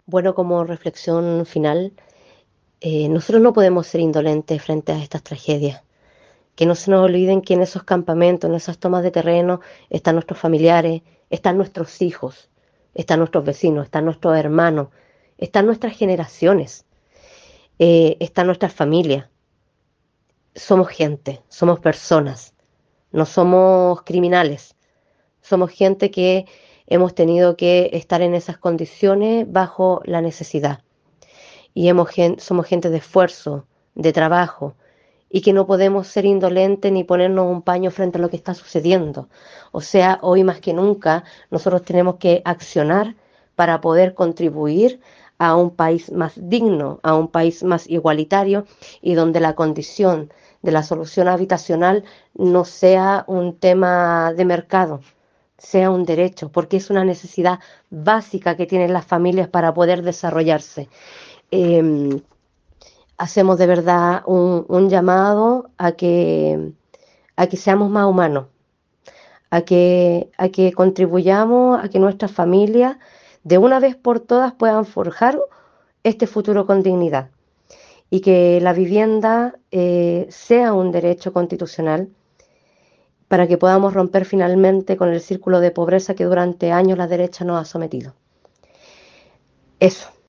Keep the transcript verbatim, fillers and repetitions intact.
Bueno, como reflexión final, eh, nosotros no podemos ser indolentes frente a estas tragedias. Que no se nos olviden que en esos campamentos, en esas tomas de terreno, están nuestros familiares, están nuestros hijos, están nuestros vecinos, están nuestros hermanos, están nuestras generaciones, eh, están nuestras familias. Somos gente, somos personas, no somos criminales. Somos gente que hemos tenido que estar en esas condiciones bajo la necesidad. Y hemos, somos gente de esfuerzo, de trabajo, y que no podemos ser indolentes ni ponernos un paño frente a lo que está sucediendo. O sea, hoy más que nunca nosotros tenemos que accionar para poder contribuir a un país más digno, a un país más igualitario y donde la condición de la solución habitacional no sea un tema de mercado, sea un derecho, porque es una necesidad básica que tienen las familias para poder desarrollarse. Eh, Hacemos de verdad un, un llamado a que, a que seamos más humanos, a que, a que contribuyamos a que nuestras familias de una vez por todas puedan forjar este futuro con dignidad y que la vivienda eh, sea un derecho constitucional para que podamos romper finalmente con el círculo de pobreza que durante años la derecha nos ha sometido. Eso.